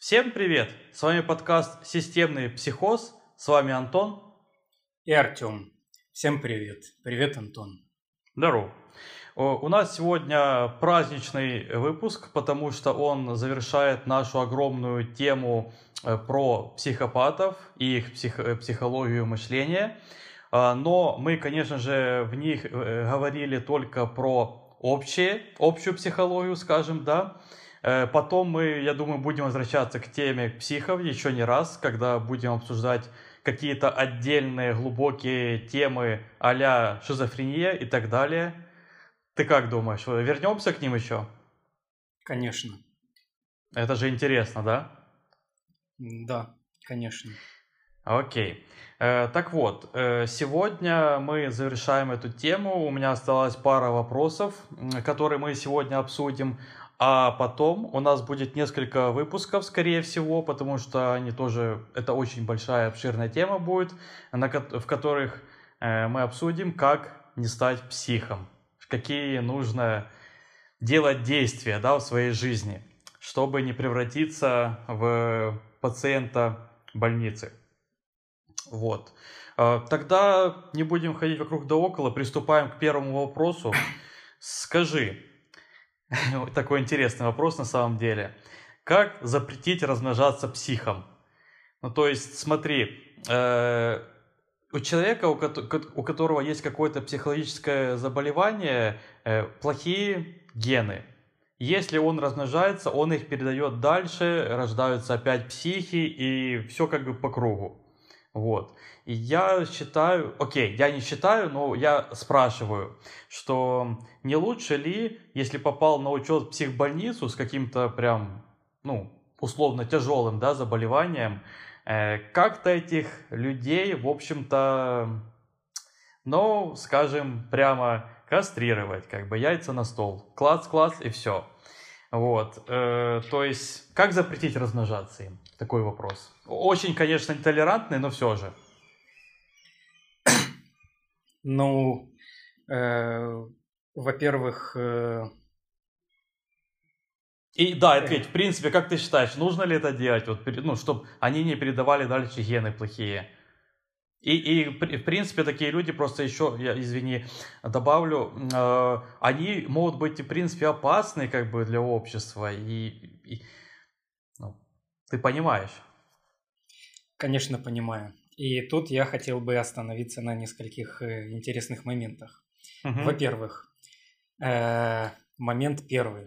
Всем привет! С вами подкаст «Системный психоз». С вами Антон. И Артем. Всем привет. Привет, Антон. Здорово. У нас сегодня праздничный выпуск, потому что он завершает нашу огромную тему про психопатов и их психологию мышления. Но мы, конечно же, в них говорили только про общую психологию, скажем, да. Потом мы, я думаю, будем возвращаться к теме психов еще не раз, когда будем обсуждать какие-то отдельные глубокие темы а-ля шизофрения и так далее. Ты как думаешь, вернемся к ним еще? Конечно. Это же интересно, да? Да, конечно. Окей. Так вот, сегодня мы завершаем эту тему. У меня осталась пара вопросов, которые мы сегодня обсудим. А потом у нас будет несколько выпусков, скорее всего, потому что они тоже, это очень большая, обширная тема будет, в которых мы обсудим, как не стать психом, какие нужно делать действия, да, в своей жизни, чтобы не превратиться в пациента больницы. Вот. Тогда не будем ходить вокруг да около, приступаем к первому вопросу. Скажи, такой интересный вопрос на самом деле. Как запретить размножаться психам? Ну, то есть, смотри, у человека, у которого есть какое-то психологическое заболевание, плохие гены. Если он размножается, он их передает дальше, рождаются опять психи, и все как бы по кругу. Вот. И я считаю, я не считаю, но я спрашиваю, что не лучше ли, если попал на учет в психбольницу с каким-то прям, условно тяжелым, да, заболеванием, как-то этих людей, в общем-то, скажем, прямо кастрировать, как бы яйца на стол, клац-клац и все. Вот, то есть, как запретить размножаться им? Такой вопрос. Очень, конечно, нетолерантный, но все же. Во-первых... И да, ответь, в принципе, как ты считаешь, нужно ли это делать, чтобы они не передавали дальше гены плохие? И в принципе, такие люди, просто еще, я, извини, добавлю, они могут быть, в принципе, опасны как бы для общества, ты понимаешь? Конечно, понимаю. И тут я хотел бы остановиться на нескольких интересных моментах. Угу. Во-первых, момент первый.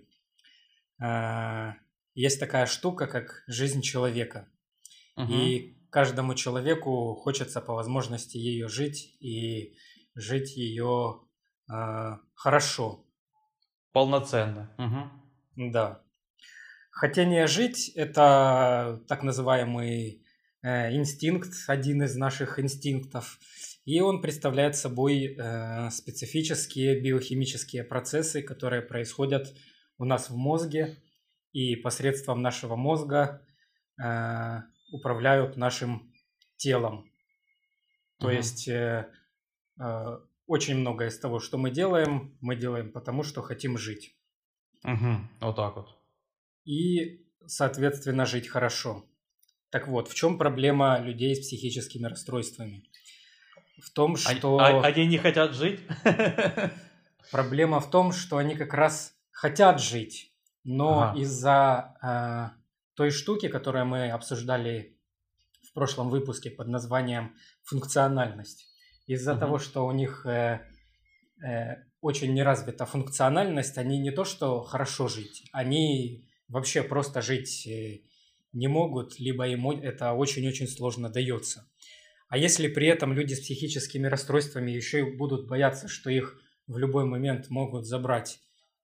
Есть такая штука, как жизнь человека. Угу. И каждому человеку хочется по возможности ее жить и жить ее хорошо. Полноценно. Угу. Да. Хотение жить – это так называемый инстинкт, один из наших инстинктов. И он представляет собой специфические биохимические процессы, которые происходят у нас в мозге и посредством нашего мозга управляют нашим телом. То есть очень многое из того, что мы делаем потому, что хотим жить. Вот так вот. И, соответственно, жить хорошо. Так вот, в чем проблема людей с психическими расстройствами? В том, что... Они не хотят жить? Проблема в том, что они как раз хотят жить, но из-за той штуки, которую мы обсуждали в прошлом выпуске под названием «функциональность», из-за того, что у них очень не развита функциональность, они не то что хорошо жить, они вообще просто жить не могут, либо им это очень-очень сложно дается. А если при этом люди с психическими расстройствами еще и будут бояться, что их в любой момент могут забрать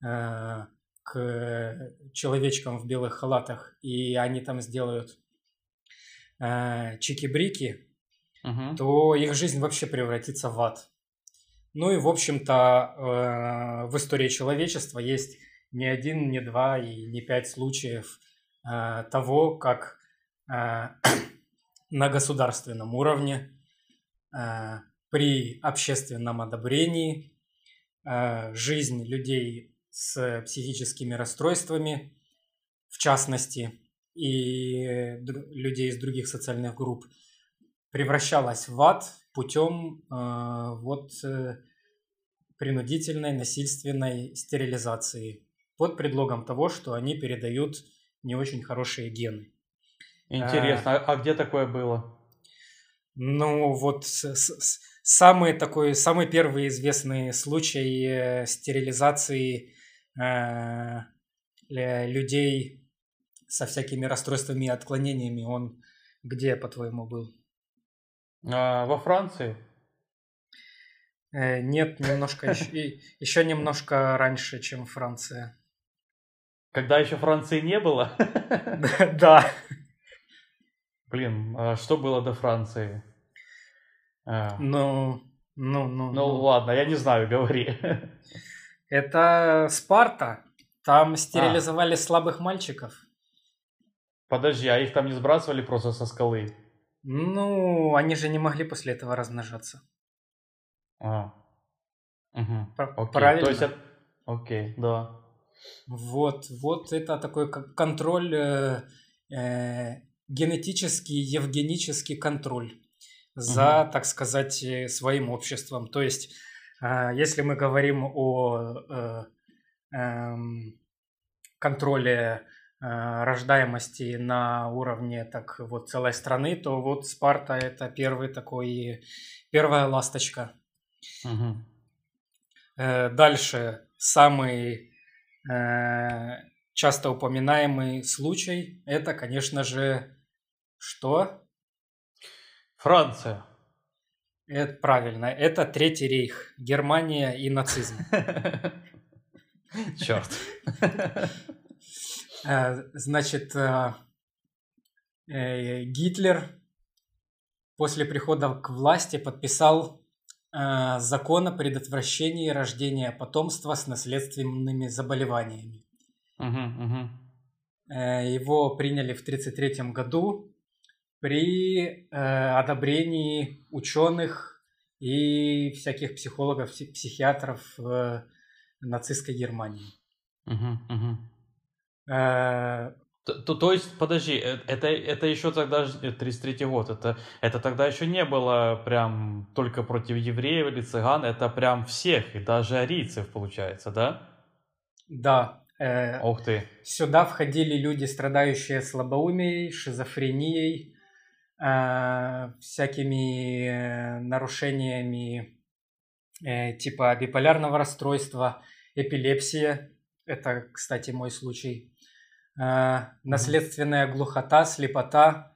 к человечкам в белых халатах, и они там сделают чики-брики, то их жизнь вообще превратится в ад. Ну и, в общем-то, в истории человечества есть не один, не два и не 5 случаев того, как на государственном уровне при общественном одобрении жизнь людей с психическими расстройствами, в частности, и людей из других социальных групп превращалась в ад путем принудительной, насильственной стерилизации под предлогом того, что они передают не очень хорошие гены. Интересно, а где такое было? Ну, вот самый первый известный случай стерилизации людей со всякими расстройствами и отклонениями, он где, по-твоему, был? Во Франции? Нет, еще немножко раньше, чем Франция. Когда еще Франции не было? Да. Блин, а что было до Франции? Ну, ладно, я не знаю, говори. Это Спарта. Там стерилизовали слабых мальчиков. Подожди, а их там не сбрасывали просто со скалы? Ну, они же не могли после этого размножаться. Угу. Правильно? То есть окей, да. Вот это такой контроль, генетический, евгенический контроль за, так сказать, своим обществом. То есть, если мы говорим о контроле рождаемости на уровне целой страны, то вот Спарта — это первая ласточка. Угу. Дальше самый часто упоминаемый случай — это, конечно же, что? Франция. Это правильно. Это Третий рейх, Германия и нацизм. Черт. Значит, Гитлер после прихода к власти подписал закон о предотвращении рождения потомства с наследственными заболеваниями. Его приняли в 1933 году при одобрении ученых и всяких психологов, психиатров нацистской Германии. То есть, подожди, это еще тогда 33-й год, это тогда еще не было прям только против евреев или цыган, это прям всех, и даже арийцев, получается, да? Да. Ух ты. Сюда входили люди, страдающие слабоумием, шизофренией, всякими нарушениями типа биполярного расстройства, эпилепсия, это, кстати, мой случай, наследственная глухота, слепота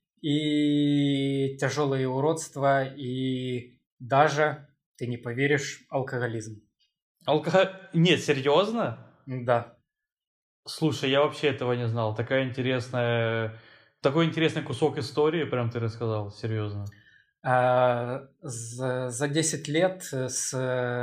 и тяжелые уродства, и даже, ты не поверишь, алкоголизм. Нет, серьезно? Да. Слушай, я вообще этого не знал. Такой интересный кусок истории, прям ты рассказал, серьезно. За 10 лет с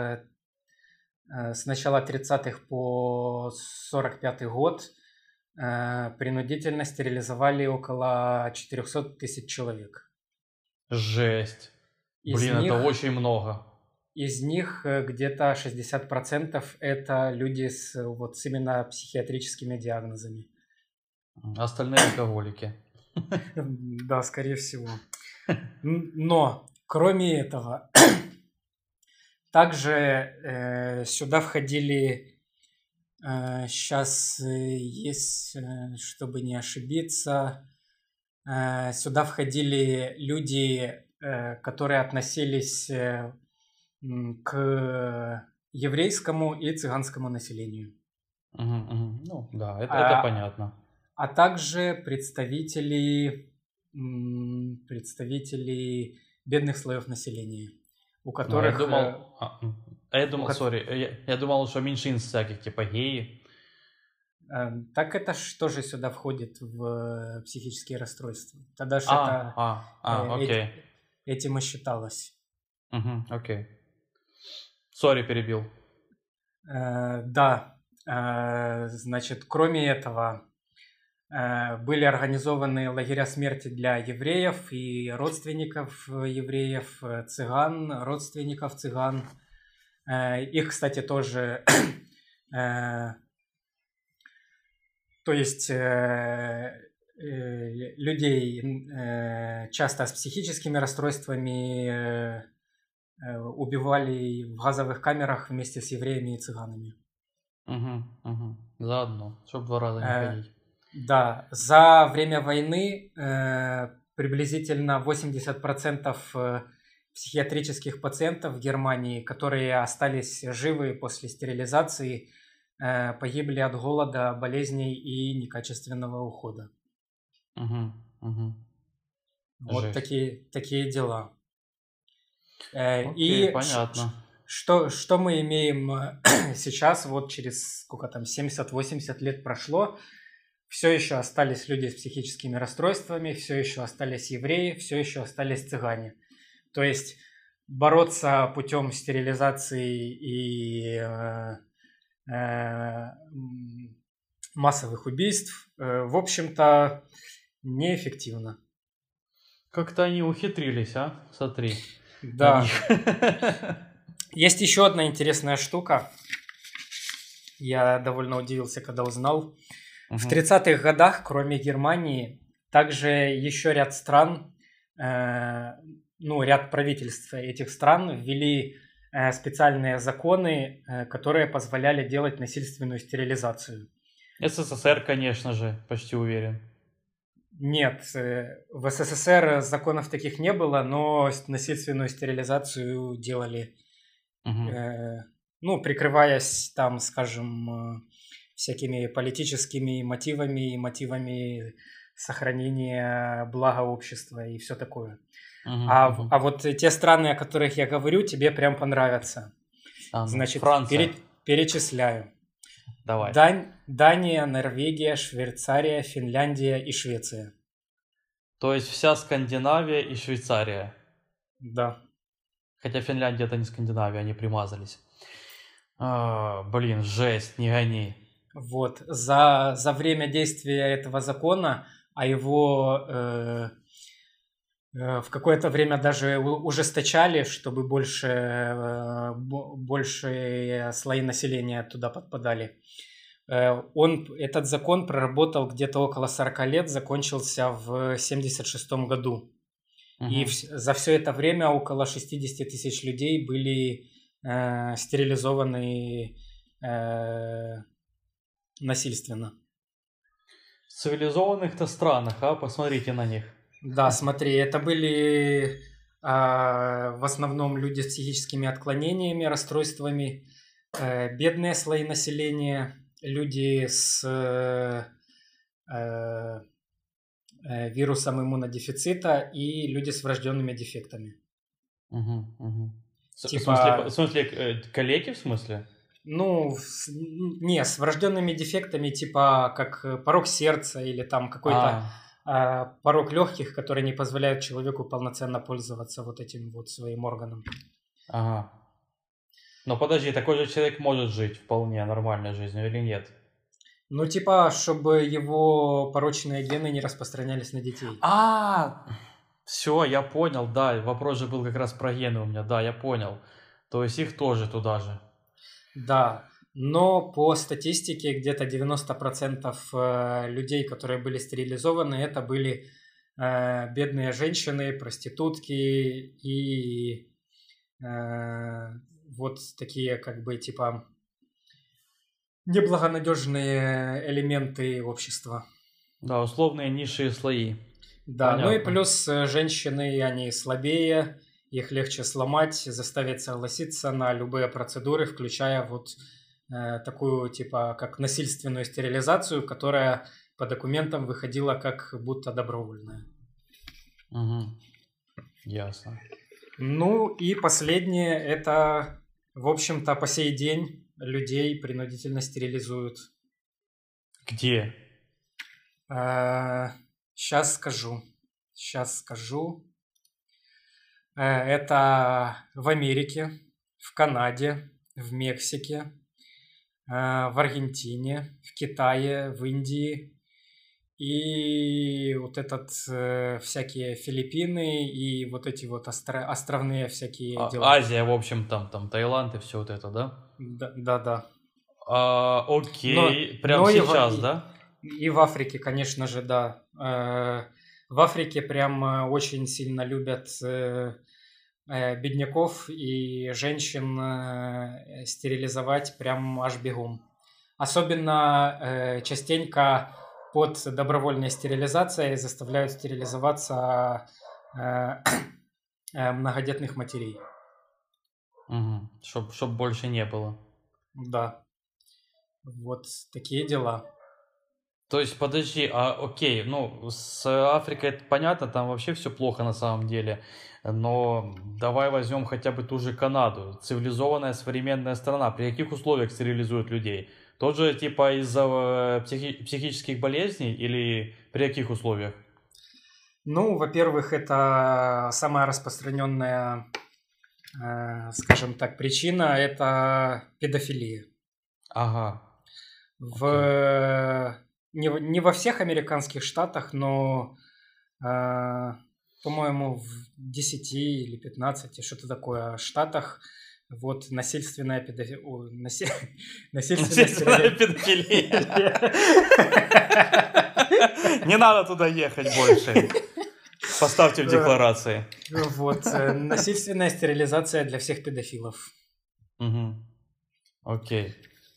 начала 30-х по 45-й год принудительно стерилизовали около 400 тысяч человек. Жесть. Это очень много. Из них где-то 60% это люди с именно психиатрическими диагнозами. Остальные алкоголики. Да, скорее всего. Но, кроме этого, также сюда входили, сейчас есть, чтобы не ошибиться, сюда входили люди, которые относились к еврейскому и цыганскому населению. Ну да, это понятно. А также представители бедных слоев населения, у которых... Я думал, что меньшинств всяких, типа геи. Так это тоже сюда входит в психические расстройства. Тогда же окей. этим и считалось. Окей. Сори, перебил. Да. Значит, кроме этого, были организованы лагеря смерти для евреев и родственников евреев, цыган, родственников цыган. Их, кстати, тоже... То есть людей часто с психическими расстройствами убивали в газовых камерах вместе с евреями и цыганами. Заодно, чтобы 2 раза не ходить. Да, за время войны приблизительно 80% психиатрических пациентов в Германии, которые остались живы после стерилизации, погибли от голода, болезней и некачественного ухода. Вот Жесть. такие дела. Окей, понятно. Что мы имеем сейчас, вот через сколько там, 70-80 лет прошло, все еще остались люди с психическими расстройствами, все еще остались евреи, все еще остались цыгане. То есть бороться путем стерилизации и массовых убийств, в общем-то, неэффективно. Как-то они ухитрились, а? Смотри. Да. Есть еще одна интересная штука. Я довольно удивился, когда узнал. В 30-х годах, кроме Германии, также еще ряд стран, ряд правительств этих стран ввели специальные законы, которые позволяли делать насильственную стерилизацию. СССР, конечно же, почти уверен. Нет, в СССР законов таких не было, но насильственную стерилизацию делали, прикрываясь там, скажем, всякими политическими мотивами и мотивами сохранения блага общества и все такое. А вот те страны, о которых я говорю, тебе прям понравятся. Значит, Франция. Перечисляю. Давай. Дания, Норвегия, Швейцария, Финляндия и Швеция. То есть вся Скандинавия и Швейцария. Да. Хотя Финляндия это не Скандинавия, они примазались. Блин, жесть, не гони. Вот, за время действия этого закона, а его в какое-то время даже ужесточали, чтобы больше слои населения туда подпадали. Этот закон проработал где-то около 40 лет, закончился в 1976 году. И за все это время около 60 тысяч людей были стерилизованы насильственно. В цивилизованных-то странах, посмотрите на них. Да, смотри, это были в основном люди с психическими отклонениями, расстройствами, бедные слои населения, люди с вирусом иммунодефицита и люди с врожденными дефектами. В смысле, калеки в смысле? Не, с врожденными дефектами, типа как порок сердца или там какой-то порок легких, которые не позволяют человеку полноценно пользоваться вот этим вот своим органом. Ага. Но подожди, такой же человек может жить вполне нормальной жизнью или нет? Чтобы его порочные гены не распространялись на детей. Все, я понял, да, вопрос же был как раз про гены у меня, да, я понял. То есть их тоже туда же. Да, но по статистике где-то 90% людей, которые были стерилизованы, это были бедные женщины, проститутки и вот такие как бы типа неблагонадежные элементы общества. Да, условные низшие слои. Да, понятно. Ну и плюс женщины, они слабее, их легче сломать, заставить согласиться на любые процедуры, включая вот такую типа как насильственную стерилизацию, которая по документам выходила как будто добровольная. Ясно. Ну и последнее, это, в общем-то, по сей день людей принудительно стерилизуют. Где? Сейчас скажу. Это в Америке, в Канаде, в Мексике, в Аргентине, в Китае, в Индии. И вот всякие Филиппины и вот эти вот островные всякие дела. Азия, в общем, там Таиланд и все вот это, да? Да. Окей, прямо сейчас, да? И в Африке, конечно же, да. В Африке прям очень сильно любят бедняков и женщин стерилизовать прям аж бегом. Особенно частенько под добровольной стерилизацией заставляют стерилизоваться многодетных матерей. Угу. Чтоб больше не было. Да. Вот такие дела. То есть, подожди, окей, ну, с Африкой это понятно, там вообще все плохо на самом деле, но давай возьмем хотя бы ту же Канаду, цивилизованная современная страна, при каких условиях стерилизуют людей? Тоже типа из-за психических болезней или при каких условиях? Ну, во-первых, это самая распространенная, скажем так, причина – это педофилия. Ага. Не во всех американских штатах, но, по-моему, в 10 или 15, что-то такое, штатах вот насильственная педофилия. Насильственная педофилия. Не надо туда ехать больше. Поставьте в декларации. Вот, насильственная стерилизация для всех педофилов. Угу. Окей.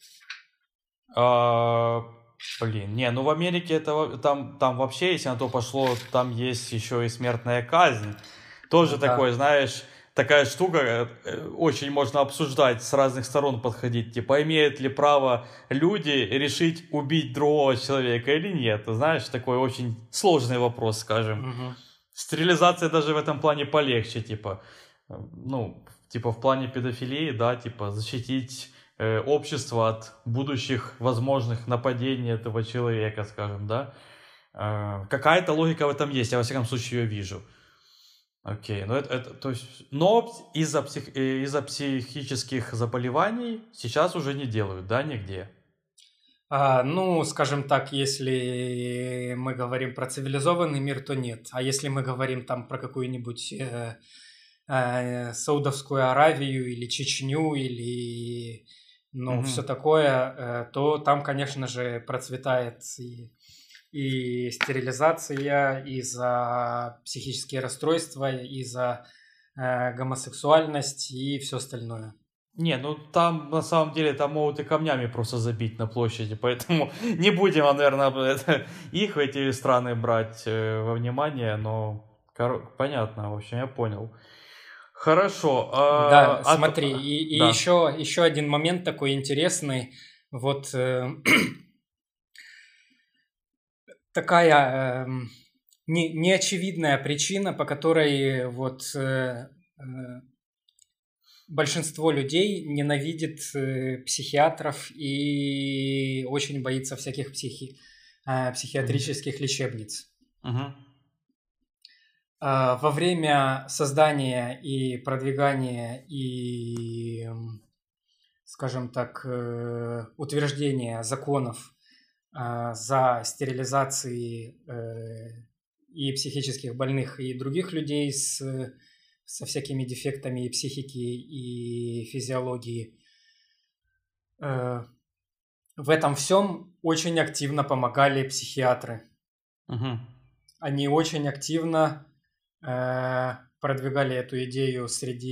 Блин, не, ну в Америке это там вообще, если на то пошло, там есть еще и смертная казнь. Тоже Да. такой, знаешь, такая штука, очень можно обсуждать, с разных сторон подходить. Типа, имеют ли право люди решить убить другого человека или нет? Знаешь, такой очень сложный вопрос, скажем. Угу. Стерилизация даже в этом плане полегче, типа, ну, типа в плане педофилии, да, типа защитить общество от будущих возможных нападений этого человека, скажем, да. Какая-то логика в этом есть, я во всяком случае ее вижу. Окей, ну то есть, но из-за психических заболеваний сейчас уже не делают, да, нигде? Ну, скажем так, если мы говорим про цивилизованный мир, то нет. А если мы говорим там про какую-нибудь Саудовскую Аравию или Чечню или все такое, то там, конечно же, процветает и стерилизация, и за психические расстройства, и за гомосексуальность и все остальное. Не, ну там на самом деле там могут и камнями просто забить на площади, поэтому не будем, наверное, их эти страны брать во внимание, но понятно, в общем, я понял. Хорошо. Да, смотри, и да. еще один момент такой интересный. Вот такая неочевидная причина, по которой вот большинство людей ненавидит психиатров и очень боится всяких психиатрических лечебниц. Во время создания и продвигания и, скажем так, утверждения законов за стерилизацией и психических больных, и других людей со всякими дефектами и психики, и физиологии, в этом всем очень активно помогали психиатры. Они очень активно продвигали эту идею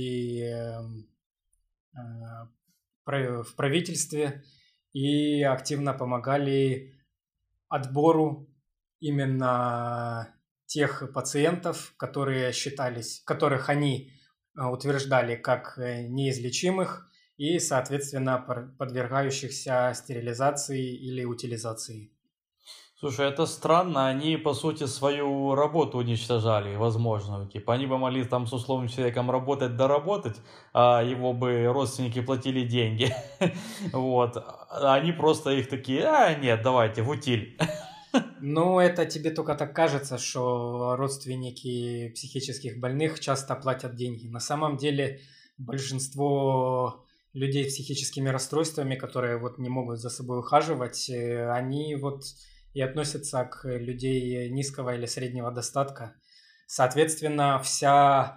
в правительстве и активно помогали отбору именно тех пациентов, которых они утверждали как неизлечимых и, соответственно, подвергающихся стерилизации или утилизации. Слушай, это странно, они, по сути, свою работу уничтожали, возможно, типа, они бы могли там с условным человеком работать, доработать, а его бы родственники платили деньги, вот, а они просто их такие, нет, давайте, в утиль. Ну, это тебе только так кажется, что родственники психических больных часто платят деньги. На самом деле, большинство людей с психическими расстройствами, которые вот не могут за собой ухаживать, они вот и относятся к людей низкого или среднего достатка. Соответственно, вся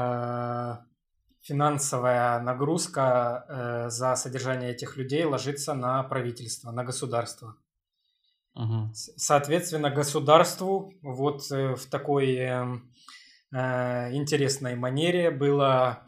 финансовая нагрузка за содержание этих людей ложится на правительство, на государство. Соответственно, государству вот в такой интересной манере было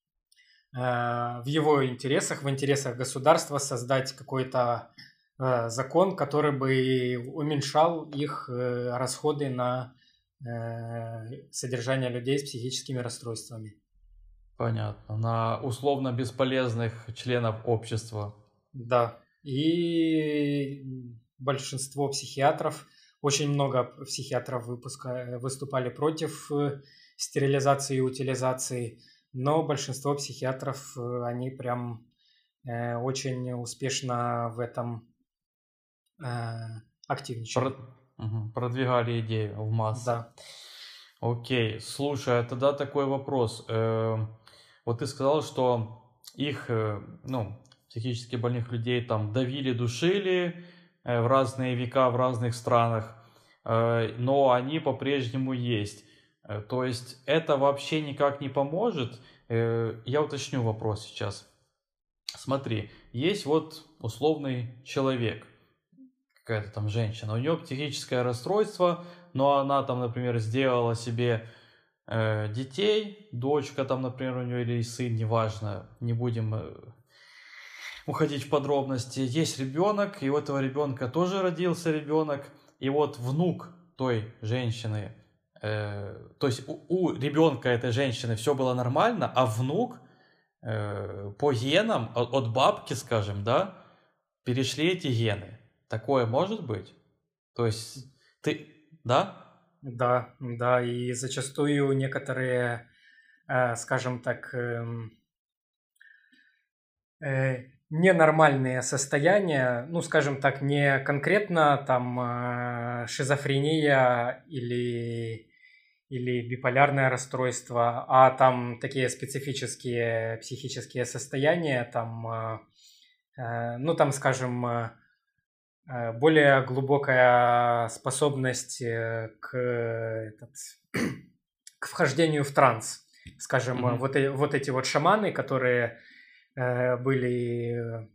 в его интересах, в интересах государства создать какой-то закон, который бы уменьшал их расходы на содержание людей с психическими расстройствами. Понятно. На условно бесполезных членов общества. Да. И большинство психиатров, очень много психиатров выступали против стерилизации и утилизации, но большинство психиатров, они прям очень успешно в этом активничали. Продвигали идею в массы. Да. Окей, слушай, а тогда такой вопрос. Вот ты сказал, что их, психически больных людей там давили, душили в разные века, в разных странах, но они по-прежнему есть. То есть это вообще никак не поможет? Я уточню вопрос сейчас. Смотри, есть вот условный человек, какая-то там женщина, у нее психическое расстройство, но она там, например, сделала себе детей, дочка там, например, у нее или сын, неважно, не будем уходить в подробности. Есть ребенок, и у этого ребенка тоже родился ребенок, и вот внук той женщины, то есть у ребенка этой женщины все было нормально, а внук по генам от бабки, скажем, да, перешли эти гены. Такое может быть? То есть ты, да? Да, и зачастую некоторые, скажем так, ненормальные состояния, скажем так, не конкретно там шизофрения или биполярное расстройство, а там такие специфические психические состояния, там, скажем, более глубокая способность к вхождению в транс. Скажем, вот эти вот шаманы, которые были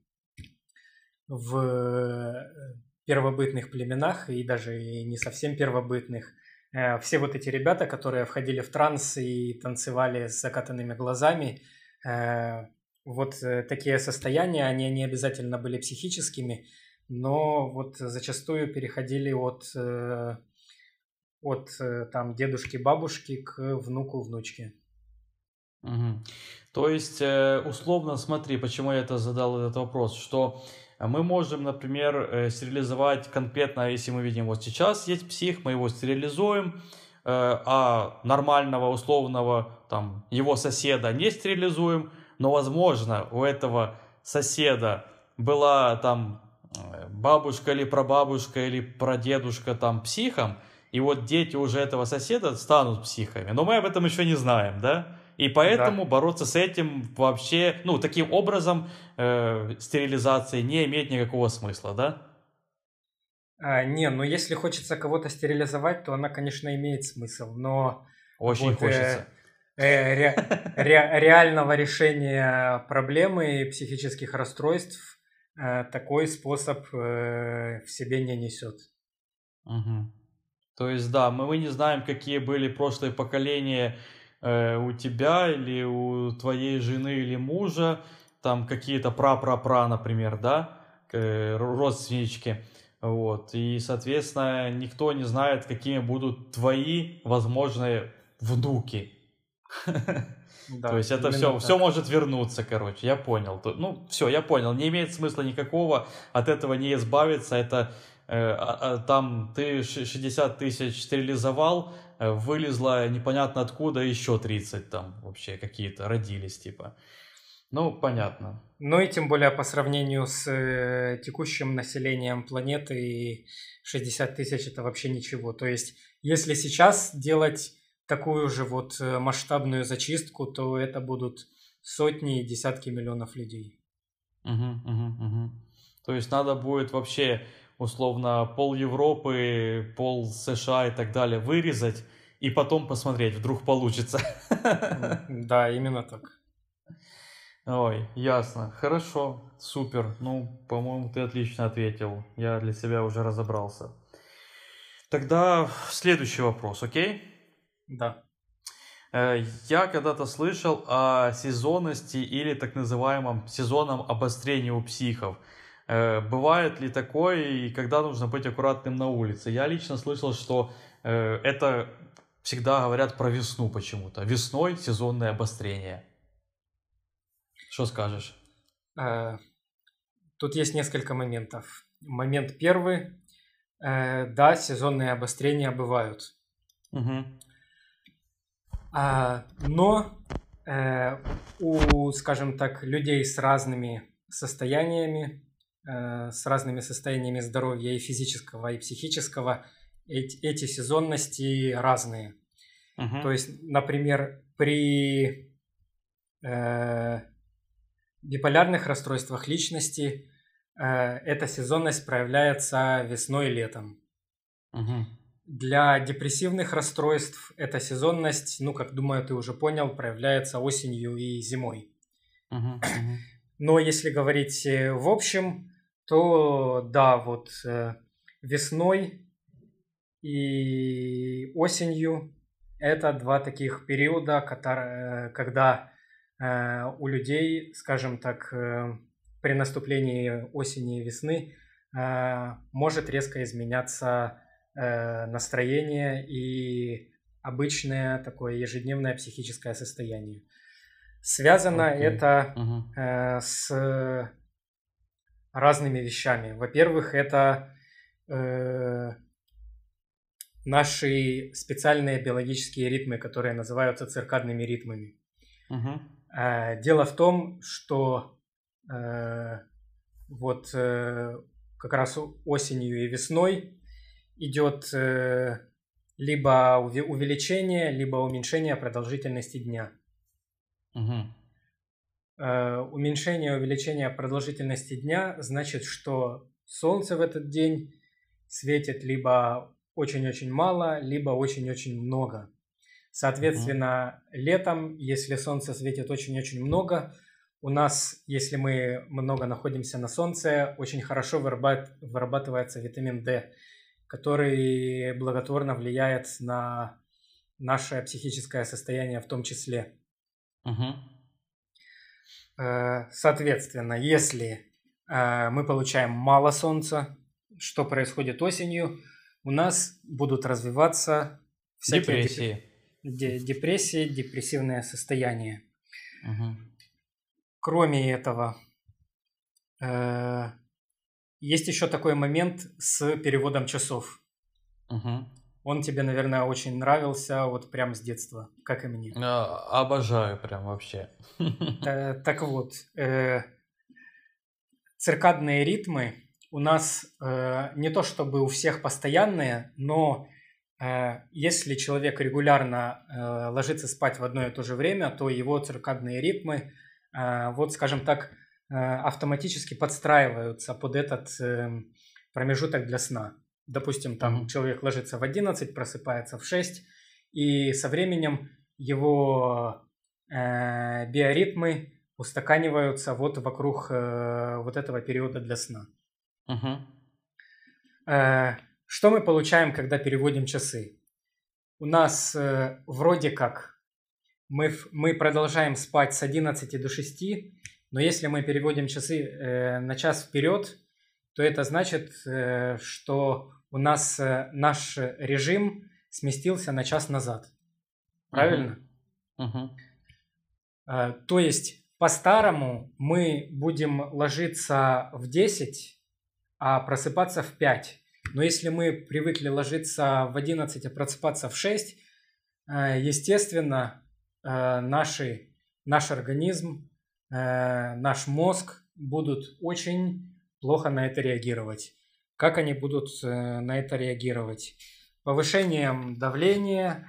в первобытных племенах и даже не совсем первобытных, все вот эти ребята, которые входили в транс и танцевали с закатанными глазами, вот такие состояния, они не обязательно были психическими, но вот зачастую переходили от там дедушки, бабушки к внуку, внучке. То есть, условно, смотри, почему я задал этот вопрос, что мы можем, например, стерилизовать конкретно, если мы видим, вот сейчас есть псих, мы его стерилизуем, а нормального, условного, там, его соседа не стерилизуем, но, возможно, у этого соседа была там бабушка или прабабушка или прадедушка там психом, и вот дети уже этого соседа станут психами, но мы об этом еще не знаем, да? И поэтому бороться с этим вообще, таким образом стерилизации не имеет никакого смысла, да? Если хочется кого-то стерилизовать, то она, конечно, имеет смысл, но очень вот, хочется. Реального решения проблемы психических расстройств такой способ в себе не несет. То есть, да, мы не знаем, какие были прошлые поколения у тебя или у твоей жены или мужа, там какие-то пра-пра-пра, например, да, родственнички, вот, и, соответственно, никто не знает, какими будут твои возможные внуки. Да, то есть это все может вернуться, короче, я понял. Все, я понял, не имеет смысла никакого, от этого не избавиться, это там ты 60 тысяч стерилизовал, вылезло непонятно откуда еще 30 там вообще какие-то родились, типа. Понятно. И тем более по сравнению с текущим населением планеты 60 тысяч это вообще ничего. То есть если сейчас делать такую же вот масштабную зачистку, то это будут сотни и десятки миллионов людей. То есть надо будет вообще условно пол Европы, пол США и так далее вырезать и потом посмотреть, вдруг получится. Да, именно так. Ой, ясно. Хорошо, супер. Ну, по-моему, ты отлично ответил. Я для себя уже разобрался. Тогда следующий вопрос, окей? Да. Я когда-то слышал о сезонности или так называемом сезонном обострении у психов. Бывает ли такое и когда нужно быть аккуратным на улице? Я лично слышал, что это всегда говорят про весну почему-то. Весной сезонное обострение. Что скажешь? Э, Тут есть несколько моментов. Момент первый. Да, сезонные обострения бывают. Угу. Но у, скажем так, людей с разными состояниями, здоровья и физического, и психического, эти сезонности разные. Угу. То есть, например, при биполярных расстройствах личности эта сезонность проявляется весной и летом. Угу. Для депрессивных расстройств эта сезонность, ну, как думаю, ты уже понял, проявляется осенью и зимой. Угу. Но если говорить в общем, то да, вот весной и осенью это два таких периода, когда у людей, скажем так, при наступлении осени и весны может резко изменяться настроение и обычное такое ежедневное психическое состояние. Связано это с разными вещами. Во-первых, это наши специальные биологические ритмы, которые называются циркадными ритмами. Дело в том, что вот как раз осенью и весной идет либо увеличение, либо уменьшение продолжительности дня. Уменьшение, увеличение продолжительности дня значит, что солнце в этот день светит либо очень-очень мало, либо очень-очень много. Соответственно, летом, если солнце светит очень-очень много, у нас, если мы много находимся на солнце, очень хорошо вырабатывается витамин D, который благотворно влияет на наше психическое состояние в том числе. Соответственно, если мы получаем мало солнца, что происходит осенью, у нас будут развиваться всякие депрессии, депрессивное состояние. Кроме этого, есть еще такой момент с переводом часов. Он тебе, наверное, очень нравился вот прям с детства, как и мне. Обожаю прям вообще. Так вот, циркадные ритмы у нас не то чтобы у всех постоянные, но если человек регулярно ложится спать в одно и то же время, то его циркадные ритмы, вот скажем так, автоматически подстраиваются под этот промежуток для сна. Допустим, там человек ложится в 11, просыпается в 6, и со временем его биоритмы устаканиваются вот вокруг вот этого периода для сна. Что мы получаем, когда переводим часы? У нас вроде как мы продолжаем спать с 11 до 6, но если мы переводим часы на час вперед, то это значит, что у нас наш режим сместился на час назад. Правильно? То есть по-старому мы будем ложиться в 10, а просыпаться в 5. Но если мы привыкли ложиться в 11, а просыпаться в 6, естественно, наш организм, наш мозг будут очень плохо на это реагировать. Как они будут на это реагировать? Повышением давления,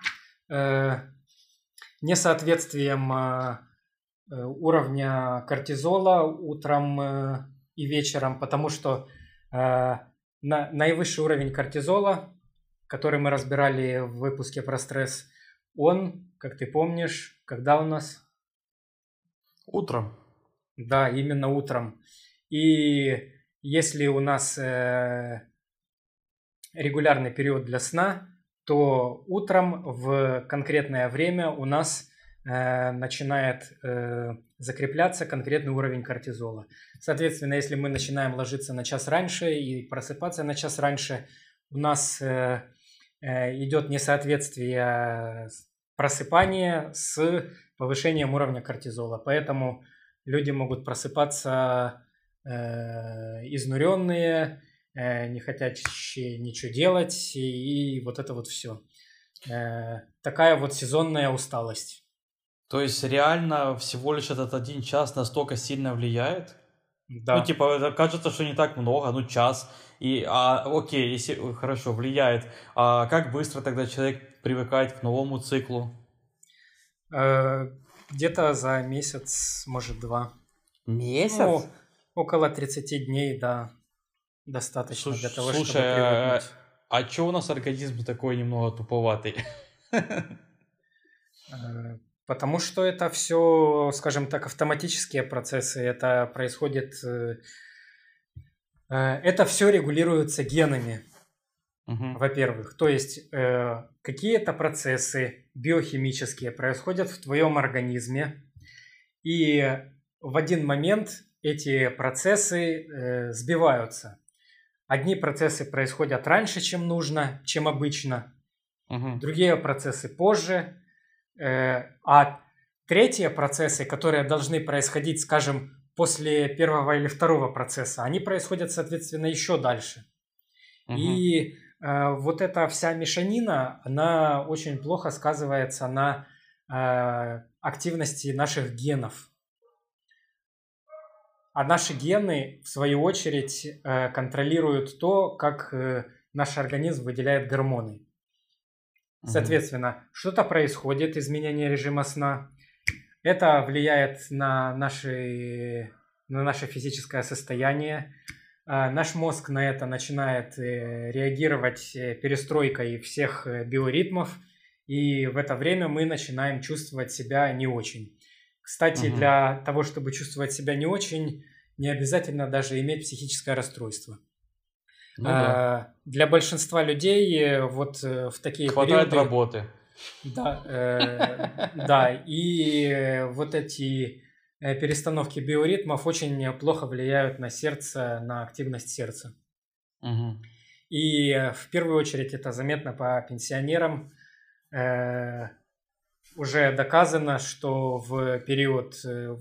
несоответствием уровня кортизола утром и вечером, потому что наивысший уровень кортизола, который мы разбирали в выпуске про стресс, он, как ты помнишь, когда у нас? Утром. Да, именно утром. И если у нас регулярный период для сна, то утром в конкретное время у нас начинает закрепляться конкретный уровень кортизола. Соответственно, если мы начинаем ложиться на час раньше и просыпаться на час раньше, у нас идет несоответствие просыпания с повышением уровня кортизола. Поэтому люди могут просыпаться изнуренные, не хотящие ничего делать, и вот это вот все. Такая вот сезонная усталость. То есть реально всего лишь этот 1 час настолько сильно влияет? Да. Это кажется, что не так много, час. Окей, если хорошо, влияет. А как быстро тогда человек привыкает к новому циклу? Где-то за месяц, может, 2. Месяц? Около 30 дней, да, достаточно для того, Слушай, чтобы привыкнуть. а чё у нас организм такой немного туповатый? Потому что это все, скажем так, автоматические процессы. Это происходит... Это все регулируется генами, во-первых. То есть какие-то процессы биохимические происходят в твоем организме, и в один момент эти процессы сбиваются. Одни процессы происходят раньше, чем нужно, чем обычно, другие процессы позже, а третьи процессы, которые должны происходить, скажем, после первого или второго процесса, они происходят, соответственно, еще дальше. И вот эта вся мешанина, она очень плохо сказывается на активности наших генов. А наши гены, в свою очередь, контролируют то, как наш организм выделяет гормоны. Соответственно, что-то происходит, изменение режима сна. Это влияет на наше физическое состояние. Наш мозг на это начинает реагировать перестройкой всех биоритмов, и в это время мы начинаем чувствовать себя не очень. Кстати, для того, чтобы чувствовать себя не очень, не обязательно даже иметь психическое расстройство. Да. Для большинства людей вот в такие хватает периоды... работы. Да, и вот эти перестановки биоритмов очень плохо влияют на сердце, на активность сердца. И в первую очередь это заметно по пенсионерам. Уже доказано, что в период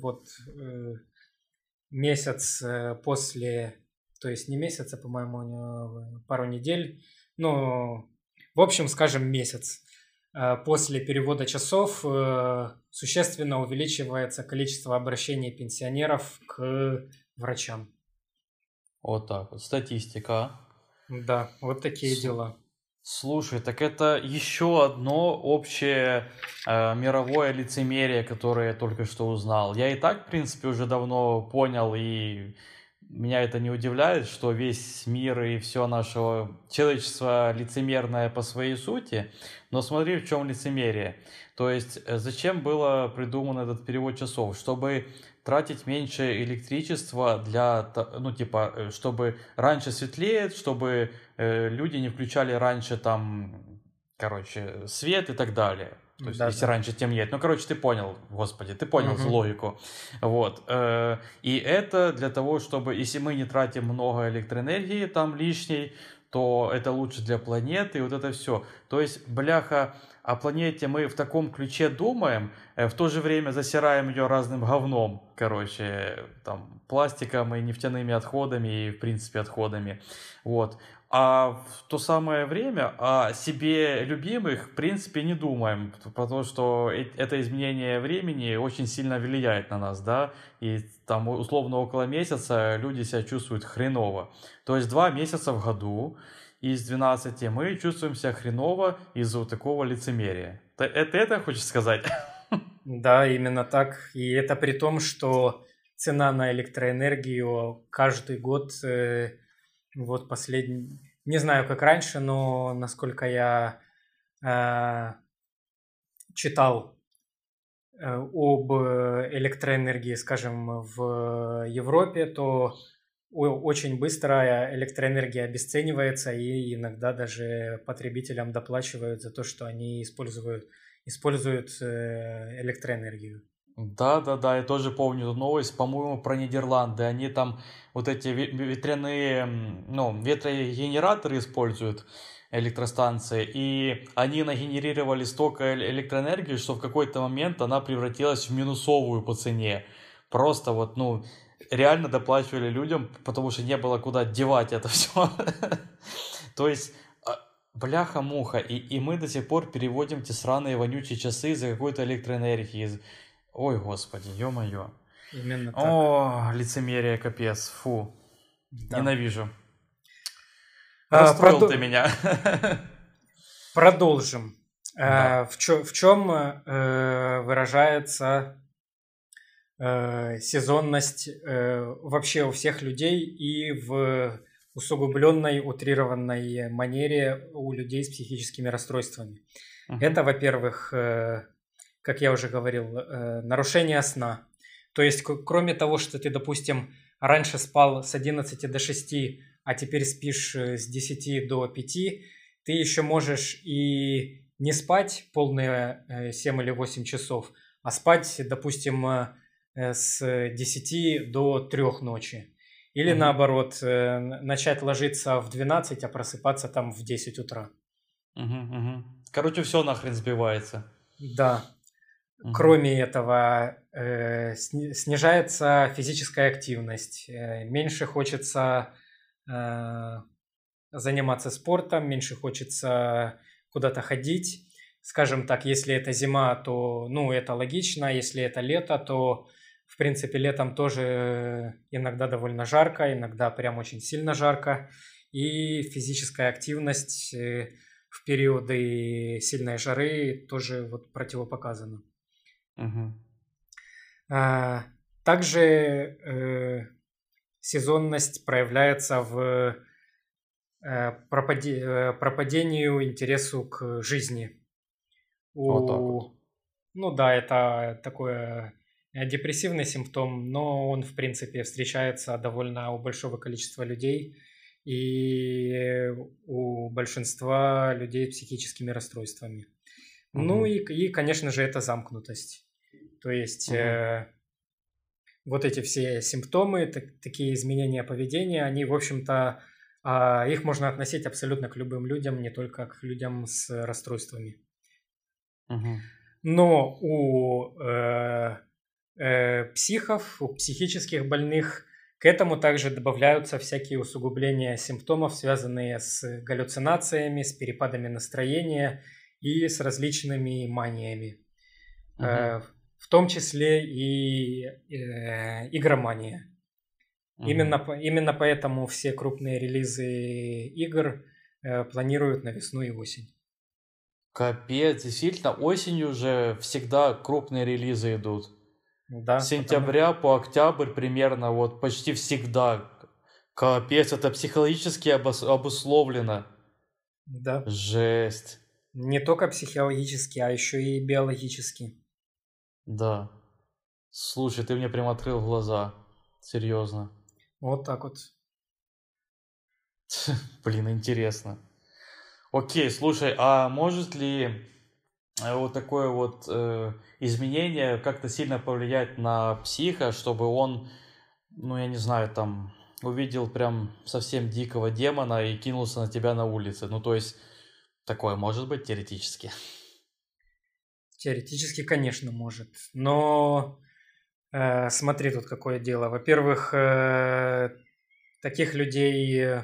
месяц после, то есть не месяц, а, по-моему, пару недель, в общем, скажем, месяц после перевода часов существенно увеличивается количество обращений пенсионеров к врачам. Вот так вот, статистика. Да, вот такие дела. Слушай, так это еще одно общее мировое лицемерие, которое я только что узнал. Я и так, в принципе, уже давно понял, и меня это не удивляет, что весь мир и все наше человечество лицемерное по своей сути. Но смотри, в чем лицемерие. То есть, зачем было придуман этот перевод часов? Чтобы тратить меньше электричества чтобы раньше светлеет, чтобы люди не включали раньше свет и так далее. То есть, если раньше темнеет. Ты понял, господи, ты понял логику. Вот. И это для того, чтобы, если мы не тратим много электроэнергии там лишней, то это лучше для планеты, и вот это все. То есть, бляха, о планете мы в таком ключе думаем, в то же время засираем ее разным говном, пластиком и нефтяными отходами, и, в принципе, отходами. Вот. А в то самое время о себе любимых, в принципе, не думаем, потому что это изменение времени очень сильно влияет на нас, да, и там условно около месяца люди себя чувствуют хреново. То есть 2 месяца в году из 12 мы чувствуем себя хреново из-за вот такого лицемерия. Это хочешь сказать? Да, именно так. И это при том, что цена на электроэнергию каждый год, последний, не знаю, как раньше, но насколько я читал об электроэнергии, скажем, в Европе, то очень быстро электроэнергия обесценивается, и иногда даже потребителям доплачивают за то, что они используют электроэнергию. Да, я тоже помню эту новость, по-моему, про Нидерланды. Они там вот эти ветряные, ветрогенераторы используют, электростанции, и они нагенерировали столько электроэнергии, что в какой-то момент она превратилась в минусовую по цене. Просто вот, реально доплачивали людям, потому что не было куда девать это все. То есть, бляха-муха, и мы до сих пор переводим те сраные вонючие часы за какой-то электроэнергии. Ой, господи, ё-моё. Именно так. О, лицемерие, капец, фу. Да. Ненавижу. Расстроил ты меня. Продолжим. Да. В чем выражается сезонность вообще у всех людей и в усугубленной, утрированной манере у людей с психическими расстройствами? Это, во-первых, как я уже говорил, нарушение сна. То есть, кроме того, что ты, допустим, раньше спал с 11 до 6, а теперь спишь с 10 до 5, ты еще можешь и не спать полные 7 или 8 часов, а спать, допустим, с 10 до 3 ночи. Или наоборот, начать ложиться в 12, а просыпаться там в 10 утра. Короче, все нахрен сбивается. Да. Кроме этого, снижается физическая активность, меньше хочется заниматься спортом, меньше хочется куда-то ходить. Скажем так, если это зима, то, это логично, если это лето, то, в принципе, летом тоже иногда довольно жарко, иногда прям очень сильно жарко, и физическая активность в периоды сильной жары тоже вот противопоказана. Также сезонность проявляется в пропадению интересу к жизни. Вот так вот. Это такой депрессивный симптом, но он, в принципе, встречается довольно у большого количества людей и у большинства людей с психическими расстройствами. И, конечно же, это замкнутость. То есть вот эти все симптомы, такие изменения поведения, они, в общем-то, их можно относить абсолютно к любым людям, не только к людям с расстройствами. Но у психов, у психических больных к этому также добавляются всякие усугубления симптомов, связанные с галлюцинациями, с перепадами настроения и с различными маниями. В том числе и игромания. Именно поэтому все крупные релизы игр планируют на весну и осень. Капец, действительно, осенью уже всегда крупные релизы идут. Да, с сентября по октябрь примерно, вот почти всегда. Капец, это психологически обусловлено. Да. Жесть. Не только психологически, а еще и биологически. Да. Слушай, ты мне прям открыл глаза. Серьезно. Вот так вот. Блин, интересно. Окей, слушай, а может ли вот такое вот изменение как-то сильно повлиять на психа, чтобы он, я не знаю, там увидел прям совсем дикого демона и кинулся на тебя на улице? То есть такое может быть теоретически? Теоретически, конечно, может. Но смотри, тут какое дело. Во-первых, таких людей...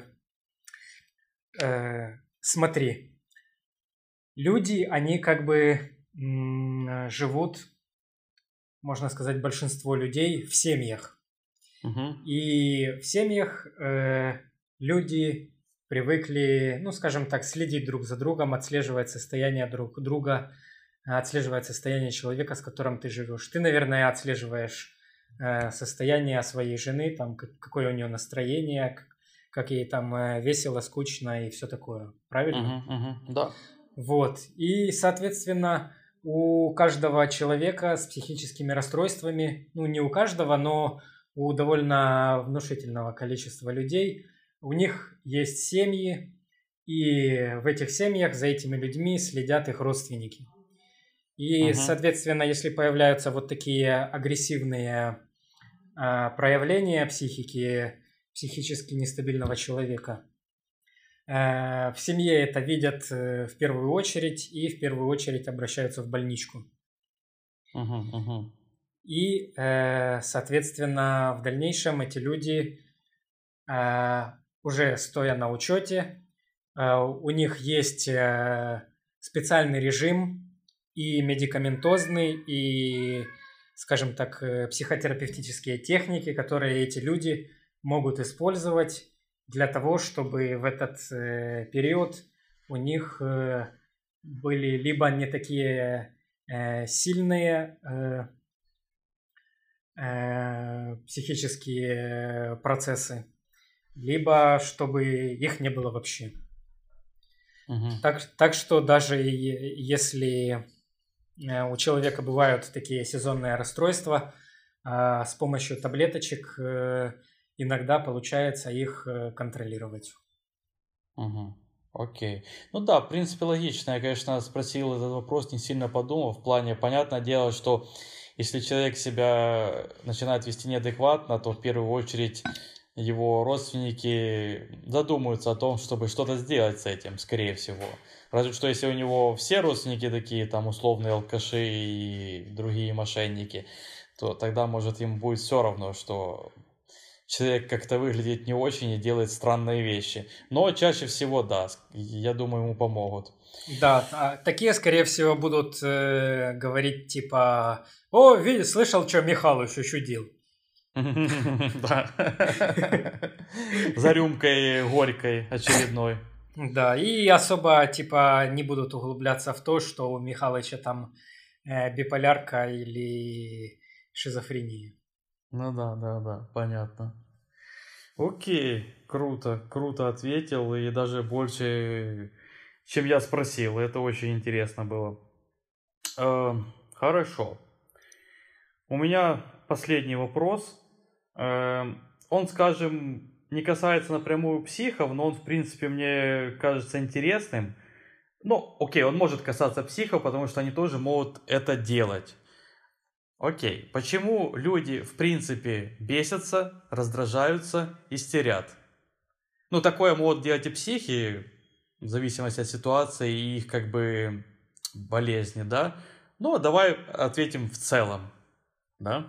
Смотри. Люди, они как бы живут, можно сказать, большинство людей в семьях. И в семьях люди привыкли, скажем так, следить друг за другом, отслеживать состояние друг друга, отслеживать состояние человека, с которым ты живешь. Ты, наверное, отслеживаешь состояние своей жены, там, какое у нее настроение, как ей там весело, скучно и все такое. Правильно? Да. Вот. И, соответственно, у каждого человека с психическими расстройствами, ну не у каждого, но у довольно внушительного количества людей, у них есть семьи, и в этих семьях за этими людьми следят их родственники. И, соответственно, если появляются вот такие агрессивные проявления психически нестабильного человека, в семье это видят в первую очередь и в первую очередь обращаются в больничку. И, соответственно, в дальнейшем эти люди, уже стоя на учете, у них есть специальный режим и медикаментозный, и, скажем так, психотерапевтические техники, которые эти люди могут использовать для того, чтобы в этот период у них были либо не такие сильные психические процессы, либо чтобы их не было вообще. Так что даже если у человека бывают такие сезонные расстройства, с помощью таблеточек иногда получается их контролировать. Окей. Ну да, в принципе, логично. Я, конечно, спросил этот вопрос, не сильно подумав. В плане, понятное дело, что если человек себя начинает вести неадекватно, то в первую очередь его родственники задумаются о том, чтобы что-то сделать с этим, скорее всего. Разве что если у него все родственники такие, там, условные алкаши и другие мошенники, то тогда, может, им будет все равно, что человек как-то выглядит не очень и делает странные вещи. Но чаще всего, да, я думаю, ему помогут. Да, такие, скорее всего, будут говорить типа: «О, видишь, слышал, что Михалыч учудил?» Да. За рюмкой горькой очередной. Да, и особо типа не будут углубляться в то, что у Михалыча там биполярка или шизофрения. Ну да, понятно. Окей, круто ответил, и даже больше, чем я спросил. Это очень интересно было. Хорошо. У меня последний вопрос. Он, скажем, не касается напрямую психов, но он, в принципе, мне кажется интересным. Ну, окей, он может касаться психов, потому что они тоже могут это делать. Окей, почему люди, в принципе, бесятся, раздражаются, истерят? Ну, такое могут делать и психи, в зависимости от ситуации и их, как бы, болезни, да? Ну, давай ответим в целом, да?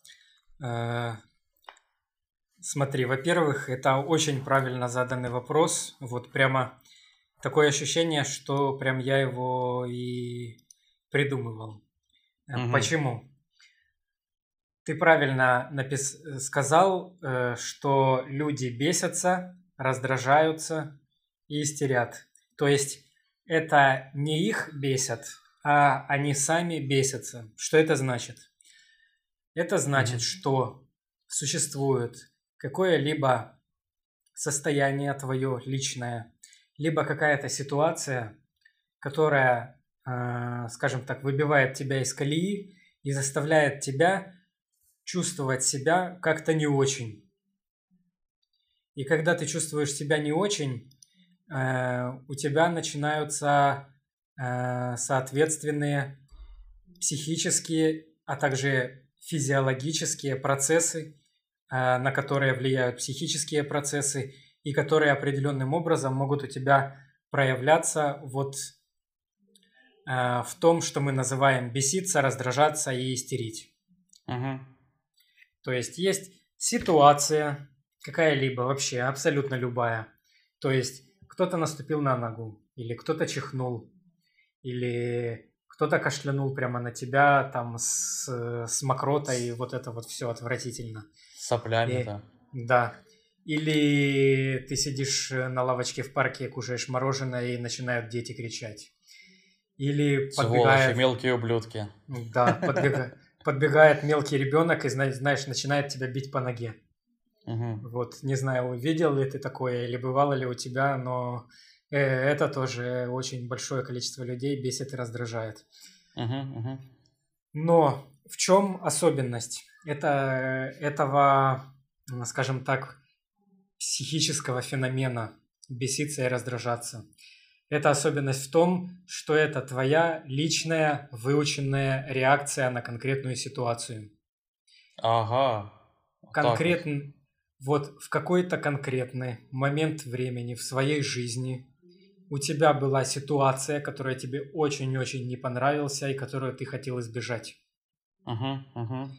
Смотри, во-первых, это очень правильно заданный вопрос. Вот прямо такое ощущение, что прям я его и придумывал. Почему? Ты правильно сказал, что люди бесятся, раздражаются и истерят. То есть это не их бесят, а они сами бесятся. Что это значит? Это значит, что существует какое-либо состояние твое личное, либо какая-то ситуация, которая, скажем так, выбивает тебя из колеи и заставляет тебя чувствовать себя как-то не очень. И когда ты чувствуешь себя не очень, у тебя начинаются соответственные психические, а также физиологические процессы, на которые влияют психические процессы и которые определенным образом могут у тебя проявляться вот в том, что мы называем беситься, раздражаться и истерить. То есть ситуация какая-либо вообще, абсолютно любая. То есть кто-то наступил на ногу, или кто-то чихнул, или кто-то кашлянул прямо на тебя там с мокротой, и вот это вот все отвратительно. Соплями, да. Да. Или ты сидишь на лавочке в парке, кушаешь мороженое, и начинают дети кричать. Или подбегает... мелкие ублюдки. Да, подбегает мелкий ребенок и, знаешь, начинает тебя бить по ноге. Вот, не знаю, видел ли ты такое или бывало ли у тебя, но это тоже очень большое количество людей бесит и раздражает. Угу. Но в чем особенность этого, скажем так, психического феномена беситься и раздражаться? Это особенность в том, что это твоя личная выученная реакция на конкретную ситуацию. Ага. Вот так вот. Вот в какой-то конкретный момент времени в своей жизни у тебя была ситуация, которая тебе очень-очень не понравилась и которую ты хотел избежать. Угу.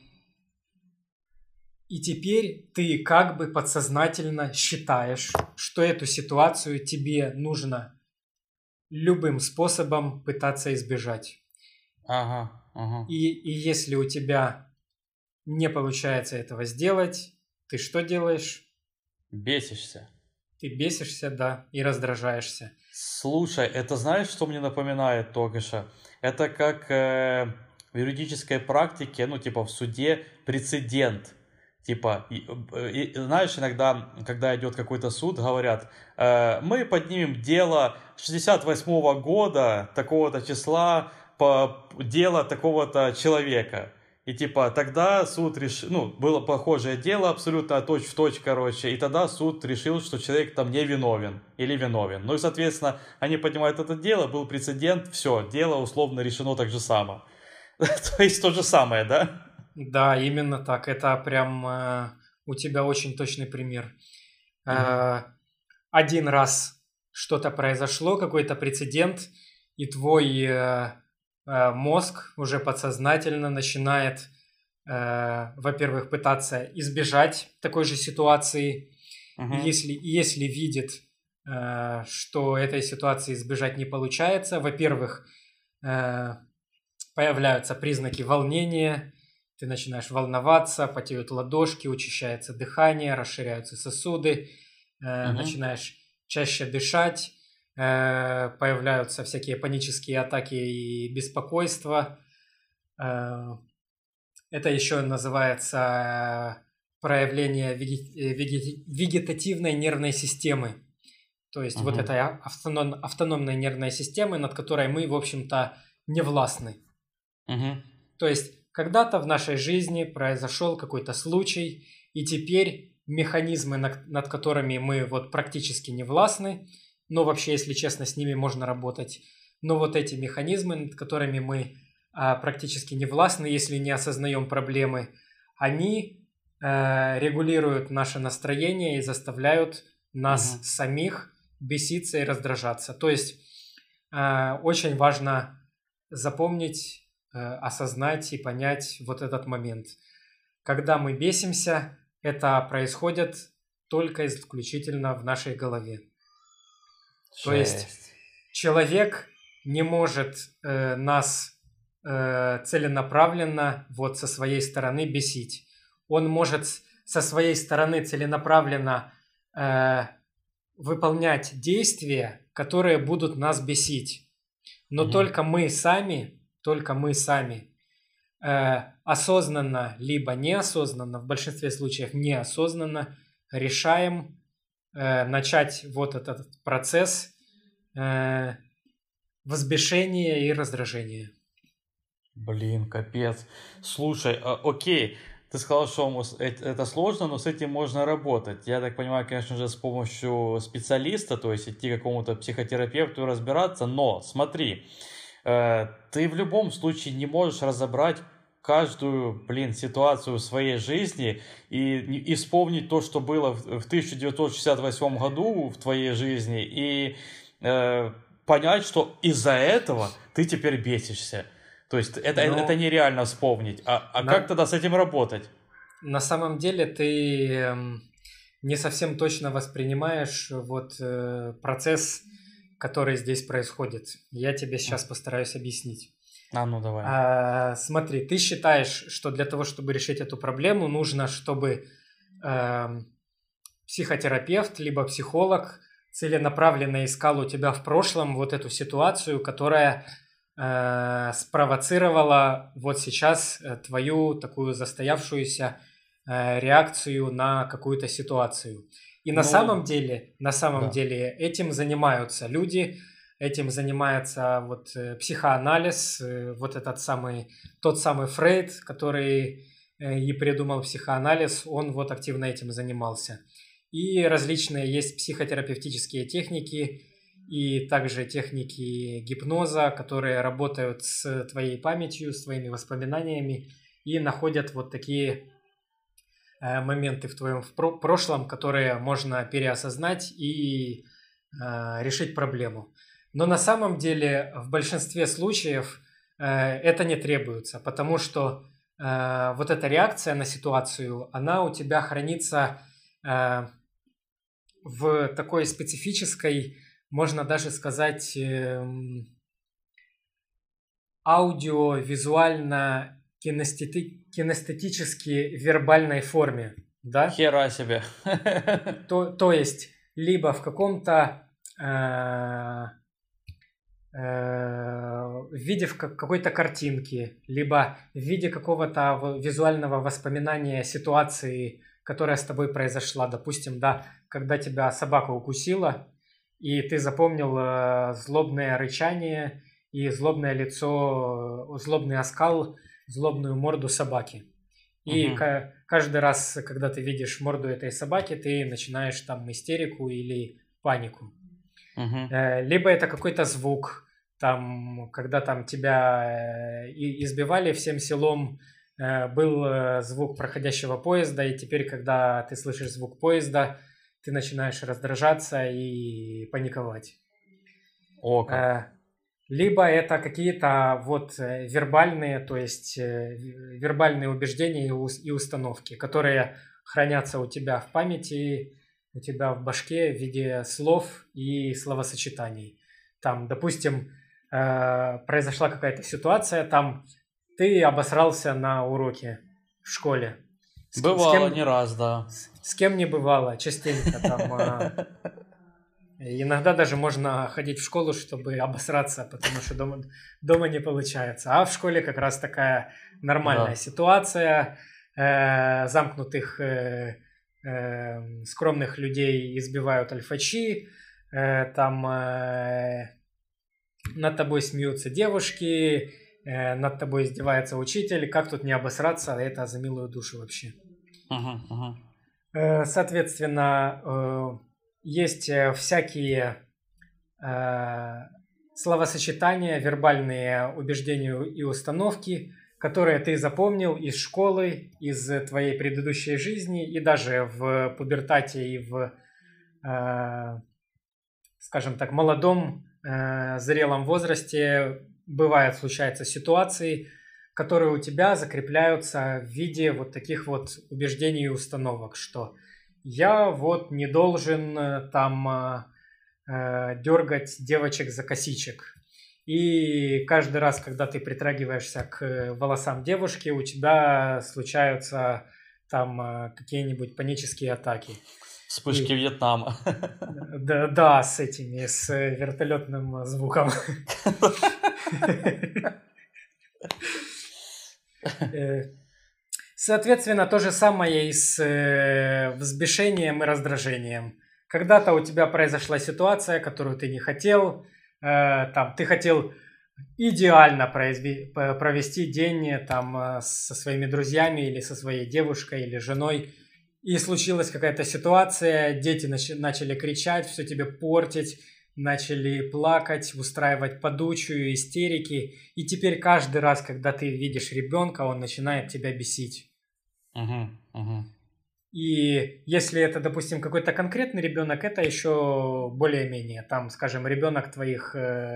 И теперь ты как бы подсознательно считаешь, что эту ситуацию тебе нужно любым способом пытаться избежать. Ага. И если у тебя не получается этого сделать, ты что делаешь? Бесишься. Ты бесишься, да, и раздражаешься. Слушай, это знаешь, что мне напоминает только что? Это как в юридической практике, ну, типа в суде прецедент. Типа, знаешь, иногда, когда идет какой-то суд, говорят, мы поднимем дело 68-го года, такого-то числа, по дело такого-то человека. И типа тогда суд решил, ну, было похожее дело, абсолютно точь-в-точь, короче, и тогда суд решил, что человек там не виновен или виновен. Ну и, соответственно, они поднимают это дело, был прецедент, все, дело условно решено так же само. То есть то же самое, да? Да, именно так. Это прям у тебя очень точный пример. Один раз что-то произошло, какой-то прецедент, и твой мозг уже подсознательно начинает, во-первых, пытаться избежать такой же ситуации. И если видит, что этой ситуации избежать не получается, во-первых, появляются признаки волнения, ты начинаешь волноваться, потеют ладошки, учащается дыхание, расширяются сосуды, начинаешь чаще дышать, появляются всякие панические атаки и беспокойство. Это еще называется проявление вегетативной нервной системы. То есть вот этой автономной нервной системы, над которой мы, в общем-то, не властны. То есть когда-то в нашей жизни произошел какой-то случай, и теперь механизмы, над которыми мы вот практически не властны, но вообще, если честно, с ними можно работать, но вот эти механизмы, над которыми мы практически не властны, если не осознаем проблемы, они регулируют наше настроение и заставляют нас самих беситься и раздражаться. То есть очень важно запомнить, осознать и понять вот этот момент. Когда мы бесимся, это происходит только исключительно в нашей голове. То есть человек не может нас целенаправленно вот со своей стороны бесить. Он может со своей стороны целенаправленно выполнять действия, которые будут нас бесить. Но только мы сами осознанно либо неосознанно, в большинстве случаев неосознанно, решаем начать вот этот процесс взбешения и раздражения. Блин, капец. Слушай, окей, ты сказал, что это сложно, но с этим можно работать. Я так понимаю, конечно же, с помощью специалиста, то есть идти к какому-то психотерапевту и разбираться, но смотри, ты в любом случае не можешь разобрать каждую, ситуацию в своей жизни и вспомнить то, что было в 1968 году в твоей жизни, и понять, что из-за этого ты теперь бесишься. То есть это нереально вспомнить. Как тогда с этим работать? На самом деле ты не совсем точно воспринимаешь вот процесс, который здесь происходит. Я тебе сейчас постараюсь объяснить. Ну давай. Смотри, ты считаешь, что для того, чтобы решить эту проблему, нужно, чтобы психотерапевт либо психолог целенаправленно искал у тебя в прошлом вот эту ситуацию, которая спровоцировала вот сейчас твою такую застоявшуюся реакцию на какую-то ситуацию. И на самом деле этим занимаются люди, этим занимается вот психоанализ, вот тот самый Фрейд, который и придумал психоанализ, он вот активно этим занимался. И различные есть психотерапевтические техники и также техники гипноза, которые работают с твоей памятью, с твоими воспоминаниями и находят вот такие моменты в твоем прошлом, которые можно переосознать и решить проблему. Но на самом деле в большинстве случаев это не требуется, потому что вот эта реакция на ситуацию, она у тебя хранится в такой специфической, можно даже сказать, аудио-визуально-кинестетически вербальной форме, да? Хера себе. То есть, либо в каком-то в виде какой-то картинки, либо в виде какого-то визуального воспоминания ситуации, которая с тобой произошла. Допустим, да, когда тебя собака укусила, и ты запомнил злобное рычание и злобное лицо, злобный оскал, злобную морду собаки. И каждый раз, когда ты видишь морду этой собаки, ты начинаешь там истерику или панику. Либо это какой-то звук, там, когда там тебя избивали всем селом, был звук проходящего поезда, и теперь, когда ты слышишь звук поезда, ты начинаешь раздражаться и паниковать. Либо это какие-то вот вербальные, то есть вербальные убеждения и установки, которые хранятся у тебя в памяти, у тебя в башке в виде слов и словосочетаний. Там, допустим, произошла какая-то ситуация, там ты обосрался на уроке в школе. Бывало не раз, да. С кем не бывало, частенько там. Иногда даже можно ходить в школу, чтобы обосраться, потому что дома не получается. А в школе как раз такая нормальная ситуация. Замкнутых скромных людей избивают альфачи, там над тобой смеются девушки, над тобой издевается учитель. Как тут не обосраться? Это за милую душу вообще. Соответственно, есть всякие словосочетания, вербальные убеждения и установки, которые ты запомнил из школы, из твоей предыдущей жизни, и даже в пубертате и в, скажем так, молодом, зрелом возрасте случаются ситуации, которые у тебя закрепляются в виде вот таких вот убеждений и установок, что я вот не должен там дергать девочек за косичек. И каждый раз, когда ты притрагиваешься к волосам девушки, у тебя случаются там какие-нибудь панические атаки. Вспышки Вьетнама. Да, с вертолетным звуком. Соответственно, то же самое и с взбешением и раздражением. Когда-то у тебя произошла ситуация, которую ты не хотел, там, ты хотел идеально провести день там, со своими друзьями или со своей девушкой или женой, и случилась какая-то ситуация, дети начали кричать, все тебе портить, начали плакать, устраивать подучую, истерики, и теперь каждый раз, когда ты видишь ребенка, он начинает тебя бесить. И если это, допустим, какой-то конкретный ребенок, это еще более-менее. Там, скажем, ребенок твоих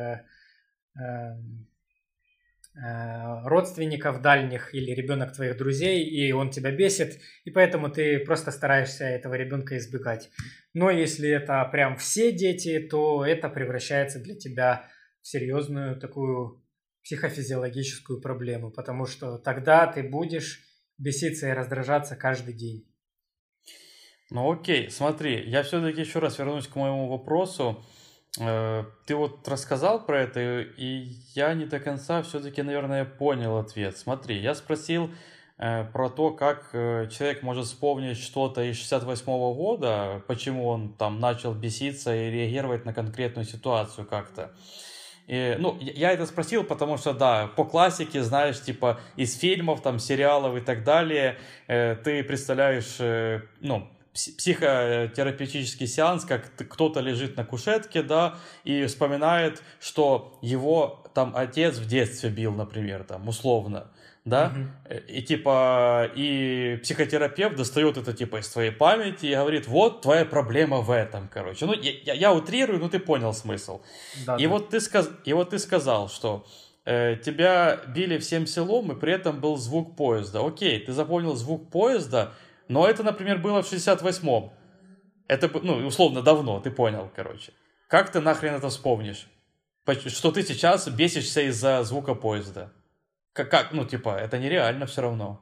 родственников дальних или ребенок твоих друзей, и он тебя бесит, и поэтому ты просто стараешься этого ребенка избегать. Но если это прям все дети, то это превращается для тебя в серьезную такую психофизиологическую проблему, потому что тогда ты будешь беситься и раздражаться каждый день. Ну окей, смотри, я все-таки еще раз вернусь к моему вопросу. Ты вот рассказал про это, и я не до конца все-таки, наверное, понял ответ. Смотри, я спросил, про то, как человек может вспомнить что-то из 68 года, почему он там начал беситься и реагировать на конкретную ситуацию как-то. И, ну, я это спросил, потому что, да, по классике, знаешь, типа из фильмов, там, сериалов и так далее, ты представляешь, ну, психотерапевтический сеанс, как кто-то лежит на кушетке, да, и вспоминает, что его там отец в детстве бил, например, там, условно, да, и типа, и психотерапевт достает это типа из твоей памяти и говорит, вот твоя проблема в этом, короче. Ну, я утрирую, но ты понял смысл. Да, И да. вот ты сказал, что тебя били всем селом, и при этом был звук поезда. Окей, ты запомнил звук поезда, но это, например, было в 68-м. Это, ну, условно, давно, ты понял, короче. Как ты нахрен это вспомнишь? Что ты сейчас бесишься из-за звука поезда? Как? Ну, типа, это нереально все равно.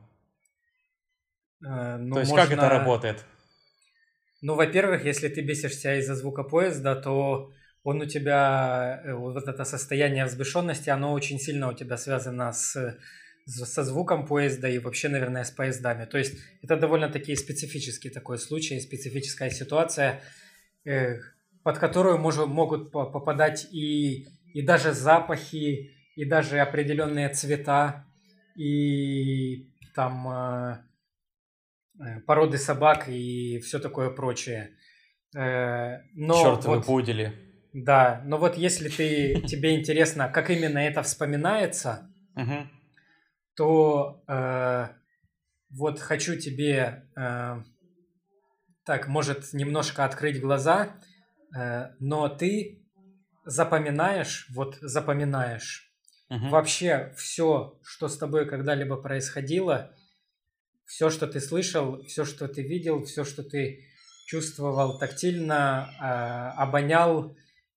Ну, То есть, как это работает? Ну, во-первых, если ты бесишься из-за звука поезда, то он у тебя, вот это состояние взбешенности, оно очень сильно у тебя связано со звуком поезда и вообще, наверное, с поездами. То есть это довольно-таки специфический такой случай, специфическая ситуация, под которую могут попадать и даже запахи, и даже определенные цвета, и там породы собак и все такое прочее. Но Чёртовы вот, пудели. да, но вот если тебе интересно, как именно это вспоминается, Угу. то вот хочу тебе так, может, немножко открыть глаза, но ты запоминаешь Угу. вообще все, что с тобой когда-либо происходило, все, что ты слышал, все, что ты видел, все, что ты чувствовал тактильно, обонял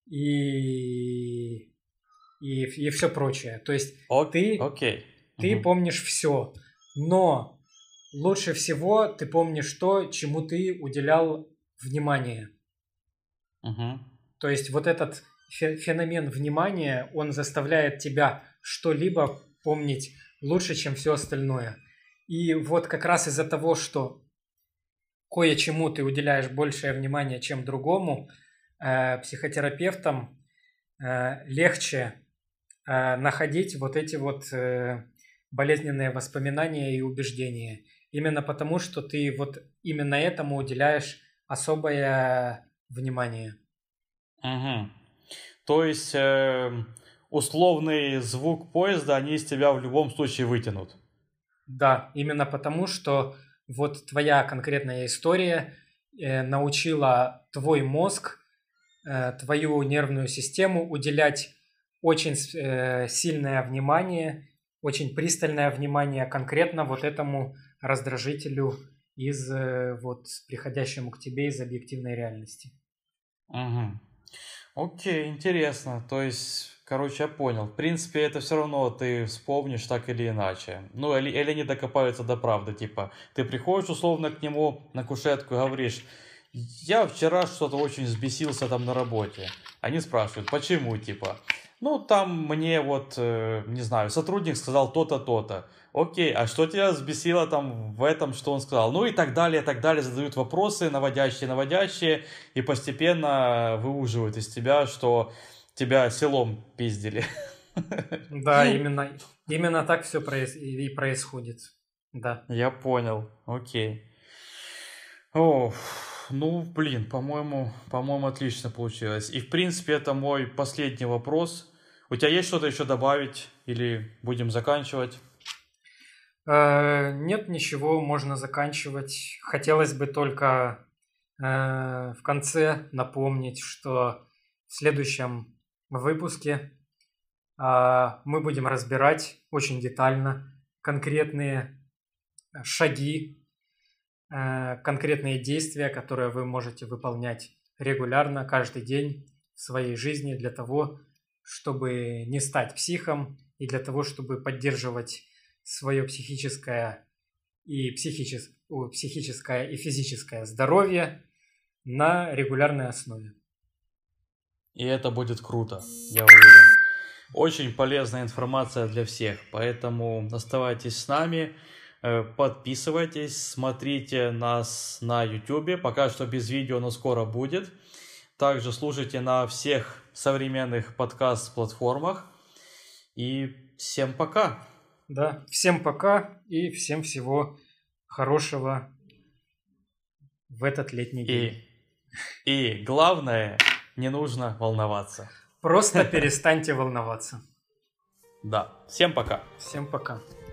и все прочее. То есть Окей. ты помнишь все, но лучше всего ты помнишь то, чему ты уделял внимание. Угу. То есть вот этот феномен внимания, он заставляет тебя что-либо помнить лучше, чем все остальное. И вот как раз из-за того, что кое-чему ты уделяешь большее внимание, чем другому, психотерапевтам легче находить вот эти вот болезненные воспоминания и убеждения. Именно потому, что ты вот именно этому уделяешь особое внимание. Угу. То есть условный звук поезда они из тебя в любом случае вытянут. Да, именно потому, что вот твоя конкретная история научила твой мозг, твою нервную систему уделять очень сильное внимание, очень пристальное внимание конкретно вот этому раздражителю из вот приходящему к тебе из объективной реальности. Угу. Окей, интересно. То есть, короче, я понял. В принципе, это все равно ты вспомнишь так или иначе. Ну, или они докопаются до правды. Типа, ты приходишь условно к нему на кушетку и говоришь, я вчера что-то очень взбесился там на работе. Они спрашивают, почему, типа. Ну, там мне вот, не знаю, сотрудник сказал то-то, то-то. Окей, а что тебя взбесило там в этом, что он сказал? Ну и так далее, задают вопросы наводящие, и постепенно выуживают из тебя, что тебя селом пиздили. Да, именно так все и происходит. Да. Я понял, окей. О, ну, блин, по-моему, отлично получилось. И, в принципе, это мой последний вопрос. У тебя есть что-то еще добавить или будем заканчивать? Нет, ничего, можно заканчивать. Хотелось бы только в конце напомнить, что в следующем выпуске мы будем разбирать очень детально конкретные шаги, конкретные действия, которые вы можете выполнять регулярно, каждый день в своей жизни для того, чтобы не стать психом и для того, чтобы поддерживать свое психическое и физическое здоровье на регулярной основе. И это будет круто, я уверен. Очень полезная информация для всех, поэтому оставайтесь с нами. Подписывайтесь, смотрите нас на YouTube. Пока что без видео, но скоро будет. Также слушайте на всех современных подкаст-платформах. И всем пока. Да, всем пока и всем всего хорошего в этот летний день. И главное, не нужно волноваться. Просто перестаньте волноваться. Да, всем пока. Всем пока.